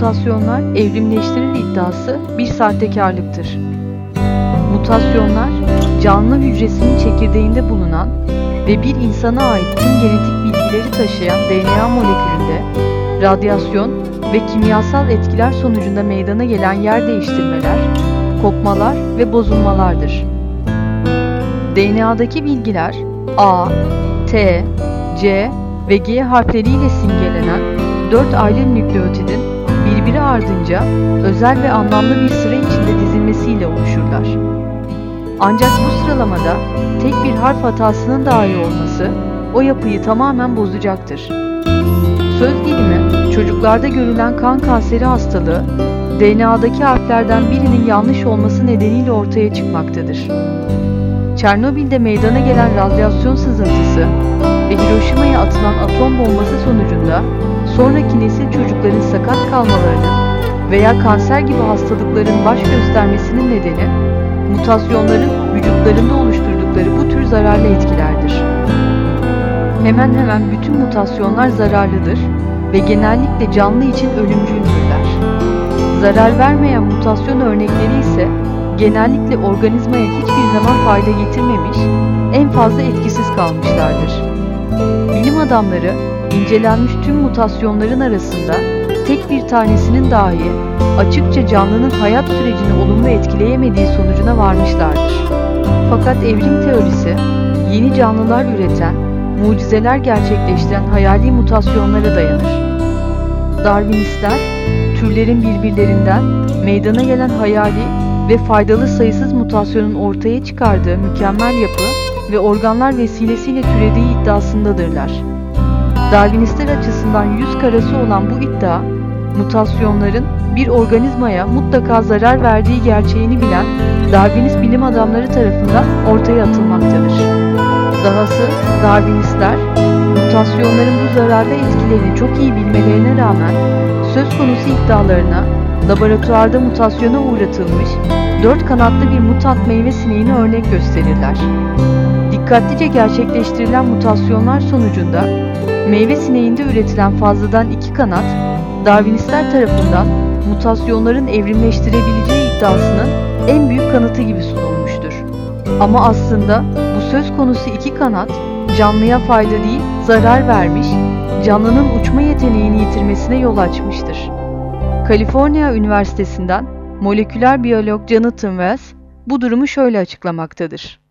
mutasyonlar evrimleştirir iddiası bir sahtekarlıktır. Mutasyonlar, canlı hücresinin çekirdeğinde bulunan ve bir insana ait tüm genetik bilgileri taşıyan DNA molekülünde radyasyon ve kimyasal etkiler sonucunda meydana gelen yer değiştirmeler, kopmalar ve bozulmalardır. DNA'daki bilgiler A, T, C ve G harfleriyle simgelenen 4 ayrı nükleotidin birbiri ardınca özel ve anlamlı bir sıra içinde dizilmesiyle oluşurlar. Ancak bu sıralamada tek bir harf hatasının dahi olması o yapıyı tamamen bozacaktır. Söz gelimi, çocuklarda görülen kan kanseri hastalığı, DNA'daki harflerden birinin yanlış olması nedeniyle ortaya çıkmaktadır. Çernobil'de meydana gelen radyasyon sızıntısı ve Hiroşima'ya atılan atom bombası sonucunda sonraki nesil çocukların sakat kalmalarının veya kanser gibi hastalıkların baş göstermesinin nedeni, mutasyonların vücutlarında oluşturdukları bu tür zararlı etkilerdir. Hemen hemen bütün mutasyonlar zararlıdır ve genellikle canlı için ölümcüldürler. Zarar vermeyen mutasyon örnekleri ise genellikle organizmaya hiçbir zaman fayda getirmemiş, en fazla etkisiz kalmışlardır. Bilim adamları, incelenmiş tüm mutasyonların arasında tek bir tanesinin dahi açıkça canlının hayat sürecini olumlu etkileyemediği sonucuna varmışlardır. Fakat evrim teorisi, yeni canlılar üreten, mucizeler gerçekleştiren hayali mutasyonlara dayanır. Darwinistler, türlerin birbirlerinden meydana gelen hayali ve faydalı sayısız mutasyonun ortaya çıkardığı mükemmel yapı ve organlar vesilesiyle türediği iddiasındadırlar. Darwinistler açısından yüz karası olan bu iddia, mutasyonların bir organizmaya mutlaka zarar verdiği gerçeğini bilen Darwinist bilim adamları tarafından ortaya atılmaktadır. Dahası Darwinistler, mutasyonların bu zararlı etkilerini çok iyi bilmelerine rağmen söz konusu iddialarına laboratuvarda mutasyona uğratılmış 4 kanatlı bir mutant meyve sineğini örnek gösterirler. Dikkatlice gerçekleştirilen mutasyonlar sonucunda meyve sineğinde üretilen fazladan 2 kanat, Darwinistler tarafından mutasyonların evrimleştirebileceği iddiasının en büyük kanıtı gibi sunulmuştur. Ama aslında bu söz konusu 2 kanat, canlıya fayda değil, zarar vermiş, canlının uçma yeteneğini yitirmesine yol açmıştır. Kaliforniya Üniversitesi'nden moleküler biyolog Jonathan Wells bu durumu şöyle açıklamaktadır.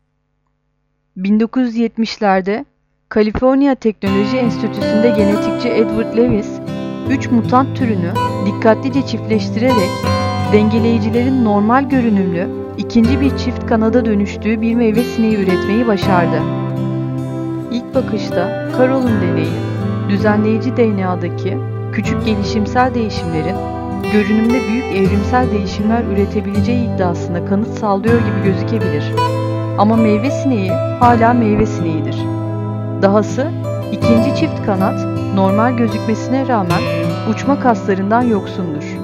1970'lerde Kaliforniya Teknoloji Enstitüsü'nde genetikçi Edward Lewis, 3 mutant türünü dikkatlice çiftleştirerek dengeleyicilerin normal görünümlü ikinci bir çift kanada dönüştüğü bir meyve sineği üretmeyi başardı. İlk bakışta Carol'un deneyi, düzenleyici DNA'daki küçük gelişimsel değişimlerin görünümde büyük evrimsel değişimler üretebileceği iddiasına kanıt sağlıyor gibi gözükebilir. Ama meyve sineği hala meyve sineğidir. Dahası ikinci çift kanat normal gözükmesine rağmen uçma kaslarından yoksundur.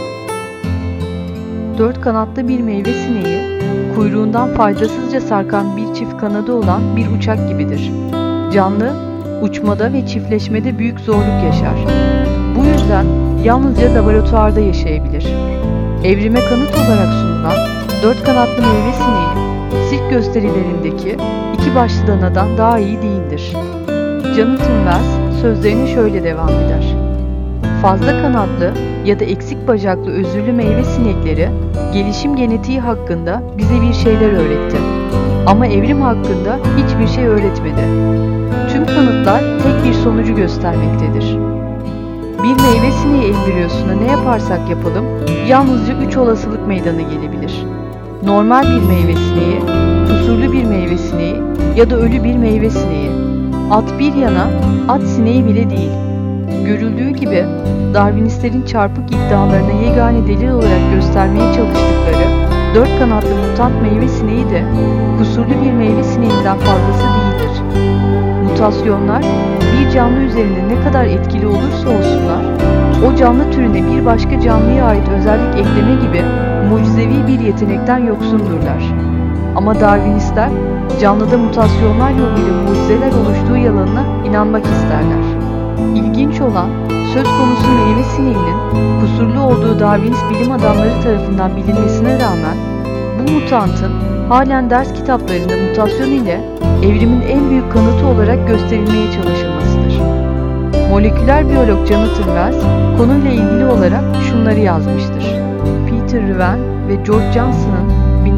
4 kanatlı bir meyve sineği, kuyruğundan faydasızca sarkan bir çift kanadı olan bir uçak gibidir. Canlı, uçmada ve çiftleşmede büyük zorluk yaşar. Bu yüzden yalnızca laboratuvarda yaşayabilir. Evrime kanıt olarak sunulan 4 kanatlı meyve sineği, sirk gösterilerindeki 2 başlı danadan daha iyi değildir. Jonathan Wells sözlerine şöyle devam eder. Fazla kanatlı ya da eksik bacaklı özürlü meyve sinekleri gelişim genetiği hakkında bize bir şeyler öğretti. Ama evrim hakkında hiçbir şey öğretmedi. Tüm kanıtlar tek bir sonucu göstermektedir. Bir meyve sineği embriyosuna ne yaparsak yapalım, yalnızca 3 olasılık meydana gelebilir. Normal bir meyve sineği, kusurlu bir meyve sineği ya da ölü bir meyve sineği. At bir yana, at sineği bile değil. Görüldüğü gibi Darwinistlerin çarpık iddialarına yegane delil olarak göstermeye çalıştıkları 4 kanatlı mutant meyve sineği de kusurlu bir meyve sineğinden fazlası değildir. Mutasyonlar bir canlı üzerinde ne kadar etkili olursa olsunlar, o canlı türüne bir başka canlıya ait özellik ekleme gibi mucizevi bir yetenekten yoksundurlar. Ama Darwinistler canlıda mutasyonlar yoluyla mucizeler oluştuğu yalanına inanmak isterler. İlginç olan söz konusu meyve sineğinin neo-Darwinist bilim adamları tarafından bilinmesine rağmen bu mutantın halen ders kitaplarında mutasyon ile evrimin en büyük kanıtı olarak gösterilmeye çalışılmasıdır. Moleküler biyolog Jonathan Wells konuyla ilgili olarak şunları yazmıştır. Peter Riven ve George Johnson'ın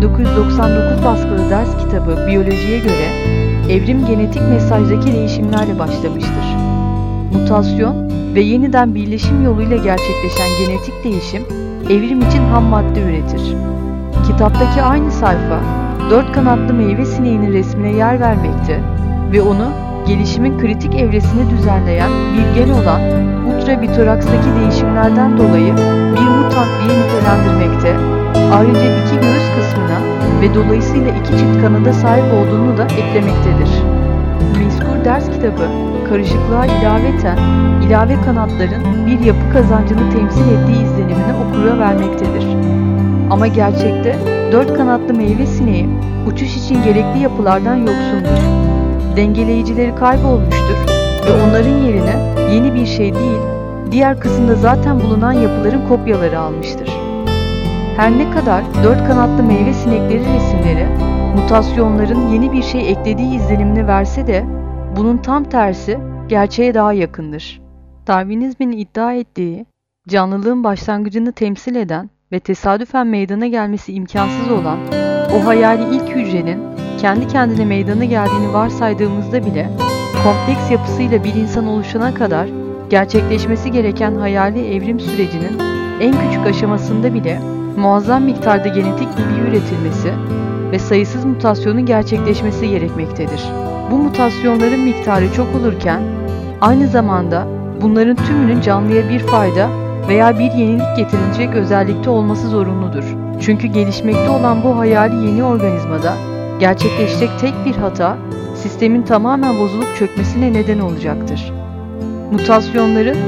1999 baskılı ders kitabı Biyolojiye göre evrim genetik mesajdaki değişimlerle başlamıştır. Mutasyon ve yeniden birleşim yoluyla gerçekleşen genetik değişim evrim için ham madde üretir. Kitaptaki aynı sayfa 4 kanatlı meyve sineğinin resmine yer vermekte ve onu gelişimin kritik evresini düzenleyen bir gen olan ultrabitorakstaki değişimlerden dolayı bir mutant diye nitelendirmekte, ayrıca 2 göğüs kısmına ve dolayısıyla 2 çift kanada sahip olduğunu da eklemektedir. Mezkur ders kitabı, karışıklığa ilaveten, ilave kanatların bir yapı kazancını temsil ettiği izlenimini okura vermektedir. Ama gerçekte 4 kanatlı meyve sineği uçuş için gerekli yapılardan yoksundur. Dengeleyicileri kaybolmuştur ve onların yerine yeni bir şey değil, diğer kısımda zaten bulunan yapıların kopyaları almıştır. Her ne kadar 4 kanatlı meyve sinekleri resimleri, mutasyonların yeni bir şey eklediği izlenimini verse de, bunun tam tersi gerçeğe daha yakındır. Darwinizmin iddia ettiği, canlılığın başlangıcını temsil eden ve tesadüfen meydana gelmesi imkansız olan o hayali ilk hücrenin kendi kendine meydana geldiğini varsaydığımızda bile, kompleks yapısıyla bir insan oluşana kadar gerçekleşmesi gereken hayali evrim sürecinin en küçük aşamasında bile muazzam miktarda genetik bilgi üretilmesi ve sayısız mutasyonun gerçekleşmesi gerekmektedir. Bu mutasyonların miktarı çok olurken, aynı zamanda bunların tümünün canlıya bir fayda veya bir yenilik getirecek özellikte olması zorunludur. Çünkü gelişmekte olan bu hayali yeni organizmada gerçekleşecek tek bir hata, sistemin tamamen bozulup çökmesine neden olacaktır. Mutasyonların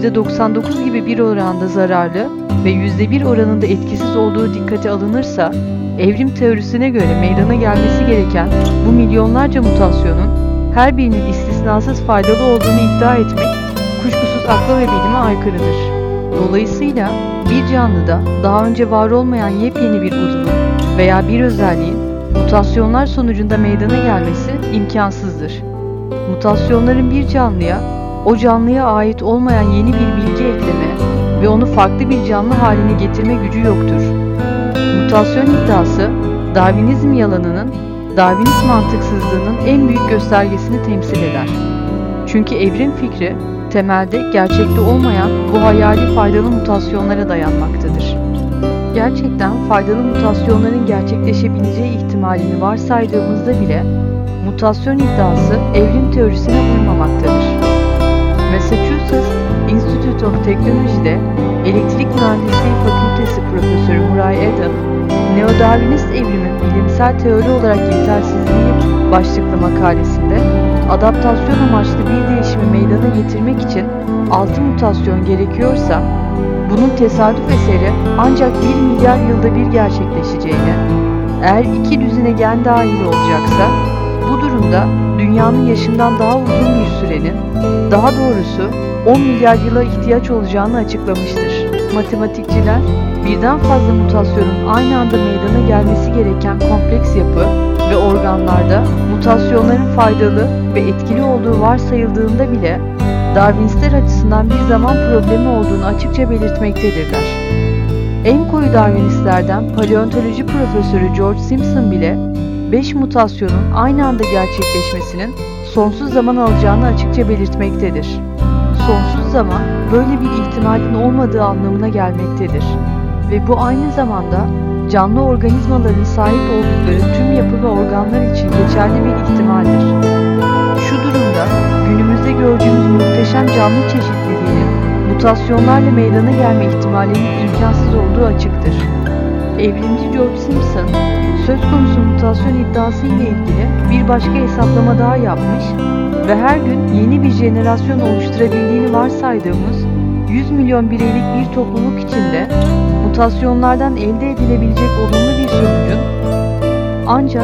%99 gibi bir oranda zararlı ve %1 oranında etkisiz olduğu dikkate alınırsa, evrim teorisine göre meydana gelmesi gereken bu milyonlarca mutasyonun her birinin istisnasız faydalı olduğunu iddia etmek, kuşkusuz akla ve bilime aykırıdır. Dolayısıyla bir canlıda daha önce var olmayan yepyeni bir uzvun veya bir özelliğin mutasyonlar sonucunda meydana gelmesi imkansızdır. Mutasyonların bir canlıya, o canlıya ait olmayan yeni bir bilgi ekleme ve onu farklı bir canlı haline getirme gücü yoktur. Mutasyon iddiası, Darwinizm yalanının, Darwinist mantıksızlığının en büyük göstergesini temsil eder. Çünkü evrim fikri, temelde gerçekte olmayan bu hayali faydalı mutasyonlara dayanmaktadır. Gerçekten faydalı mutasyonların gerçekleşebileceği ihtimalini varsaydığımızda bile, mutasyon iddiası evrim teorisine uymamaktadır. Massachusetts Institute of Technology'de Elektrik Mühendisliği Fakültesi Profesörü Murray Adam, Neo-Darwinist evrimin bilimsel teori olarak yetersizliği başlıklı makalesinde, adaptasyon amaçlı bir değişimi meydana getirmek için 6 mutasyon gerekiyorsa, bunun tesadüf eseri ancak 1 milyar yılda bir gerçekleşeceğini, eğer 2 düzine gen dahil olacaksa, bu durumda dünyanın yaşından daha uzun bir sürenin, daha doğrusu 10 milyar yıla ihtiyaç olacağını açıklamıştır. Matematikçiler, birden fazla mutasyonun aynı anda meydana gelmesi gereken kompleks yapı ve organlarda mutasyonların faydalı ve etkili olduğu varsayıldığında bile Darwinistler açısından bir zaman problemi olduğunu açıkça belirtmektedirler. En koyu Darwinistlerden paleontoloji profesörü George Simpson bile 5 mutasyonun aynı anda gerçekleşmesinin sonsuz zaman alacağını açıkça belirtmektedir. Sonsuz zaman böyle bir ihtimalin olmadığı anlamına gelmektedir ve bu aynı zamanda canlı organizmaların sahip oldukları tüm yapı ve organlar için geçerli bir ihtimaldir. Şu durumda günümüzde gördüğümüz muhteşem canlı çeşitliliğinin mutasyonlarla meydana gelme ihtimalinin imkansız olduğu açıktır. Evrimci George Simpson, söz konusu mutasyon iddiası ile ilgili bir başka hesaplama daha yapmış ve her gün yeni bir jenerasyon oluşturabildiğini varsaydığımız 100 milyon bireylik bir topluluk içinde mutasyonlardan elde edilebilecek olumlu bir sonucun ancak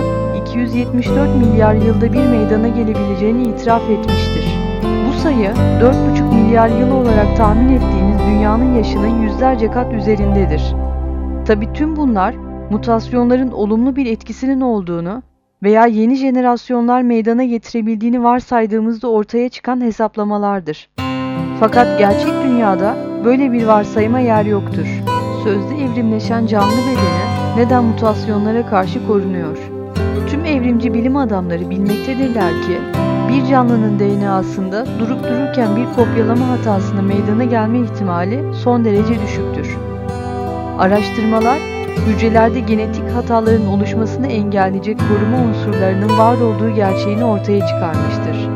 274 milyar yılda bir meydana gelebileceğini itiraf etmiştir. Bu sayı 4,5 milyar yıl olarak tahmin ettiğimiz dünyanın yaşının yüzlerce kat üzerindedir. Tabii tüm bunlar mutasyonların olumlu bir etkisinin olduğunu veya yeni jenerasyonlar meydana getirebildiğini varsaydığımızda ortaya çıkan hesaplamalardır. Fakat gerçek dünyada böyle bir varsayıma yer yoktur. Sözde evrimleşen canlı bedeni neden mutasyonlara karşı korunuyor? Tüm evrimci bilim adamları bilmektedirler ki, bir canlının DNA'sında durup dururken bir kopyalama hatasına meydana gelme ihtimali son derece düşüktür. Araştırmalar, hücrelerde genetik hataların oluşmasını engelleyecek koruma unsurlarının var olduğu gerçeğini ortaya çıkarmıştır.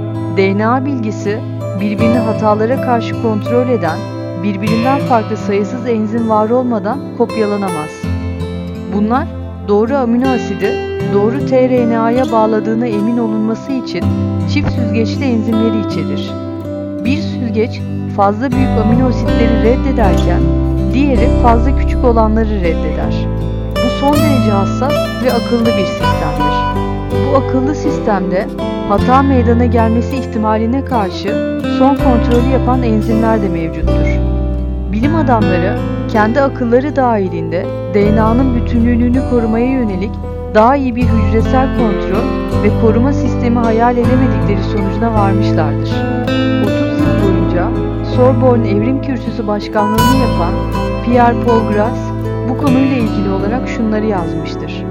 DNA bilgisi, birbirini hatalara karşı kontrol eden, birbirinden farklı sayısız enzim var olmadan kopyalanamaz. Bunlar, doğru amino asidi, doğru tRNA'ya bağladığına emin olunması için çift süzgeçli enzimleri içerir. Bir süzgeç fazla büyük amino asitleri reddederken, diğeri fazla küçük olanları reddeder. Bu son derece hassas ve akıllı bir sistemdir. Bu akıllı sistemde hata meydana gelmesi ihtimaline karşı son kontrolü yapan enzimler de mevcuttur. Bilim adamları kendi akılları dahilinde DNA'nın bütünlüğünü korumaya yönelik daha iyi bir hücresel kontrol ve koruma sistemi hayal edemedikleri sonucuna varmışlardır. 30 yıl boyunca Sorbonne Evrim Kürsüsü başkanlığını yapan Pierre Paul Grass bu konuyla ilgili olarak şunları yazmıştır.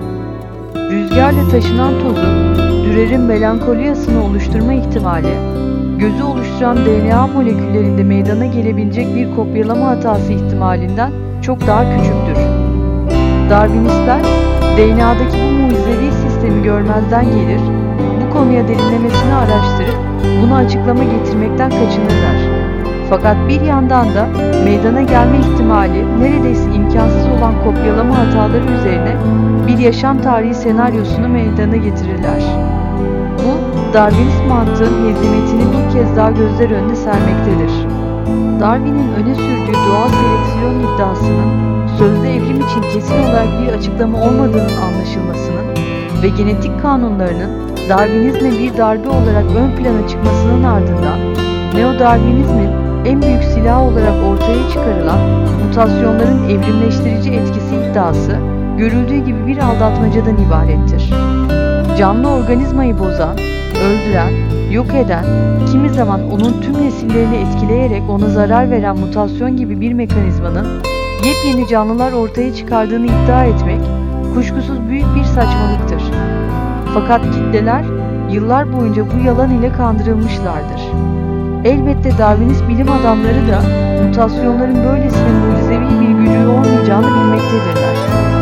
Rüzgarla taşınan tozun Dürer'in melankoliyasını oluşturma ihtimali, gözü oluşturan DNA moleküllerinde meydana gelebilecek bir kopyalama hatası ihtimalinden çok daha küçüktür. Darwinistler, DNA'daki bu mucizevi sistemi görmezden gelir, bu konuya derinlemesine araştırıp buna açıklama getirmekten kaçınırlar. Fakat bir yandan da meydana gelme ihtimali neredeyse imkansız olan kopyalama hataları üzerine bir yaşam tarihi senaryosunu meydana getirirler. Bu, Darwinist mantığın hezimetini bir kez daha gözler önüne sermektedir. Darwin'in öne sürdüğü doğal seleksiyon iddiasının sözde evrim için kesin olarak bir açıklama olmadığının anlaşılmasının ve genetik kanunlarının Darwinizme bir darbe olarak ön plana çıkmasının ardından Neo-Darwinizmin en büyük silahı olarak ortaya çıkarılan mutasyonların evrimleştirici etkisi iddiası görüldüğü gibi bir aldatmacadan ibarettir. Canlı organizmayı bozan, öldüren, yok eden, kimi zaman onun tüm nesillerini etkileyerek ona zarar veren mutasyon gibi bir mekanizmanın yepyeni canlılar ortaya çıkardığını iddia etmek kuşkusuz büyük bir saçmalıktır. Fakat kitleler yıllar boyunca bu yalan ile kandırılmışlardır. Elbette Darwinist bilim adamları da mutasyonların böylesine mucizevi bir gücü olmayacağını bilmektedirler.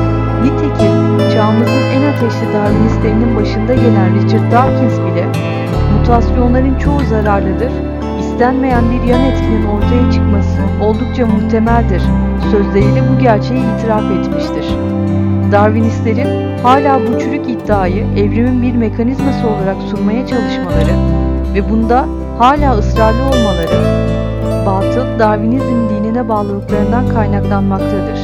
Nitekim çağımızın en ateşli Darwinistlerinin başında gelen Richard Dawkins bile mutasyonların çoğu zararlıdır, istenmeyen bir yan etkinin ortaya çıkması oldukça muhtemeldir sözleriyle bu gerçeği itiraf etmiştir. Darwinistlerin hala bu çürük iddiayı evrimin bir mekanizması olarak sunmaya çalışmaları ve bunda hala ısrarlı olmaları, batıl Darwinizm dinine bağlılıklarından kaynaklanmaktadır.